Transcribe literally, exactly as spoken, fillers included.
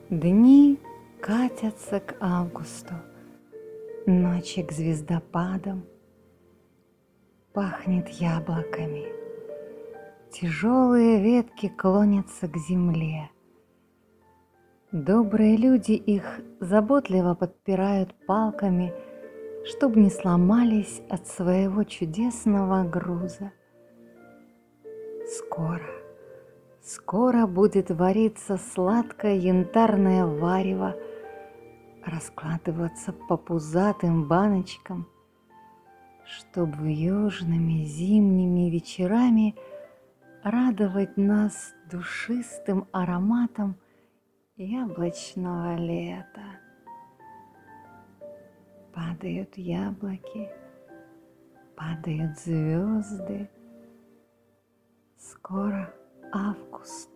Дни катятся к августу, ночи к звездопадам. Пахнет яблоками, тяжелые ветки клонятся к земле. Добрые люди их заботливо подпирают палками, чтоб не сломались от своего чудесного груза. Скоро, скоро будет вариться сладкое янтарное варево, раскладываться по пузатым баночкам, чтоб в южными зимними вечерами радовать нас душистым ароматом яблочного лета. Падают яблоки, падают звезды. Скоро август.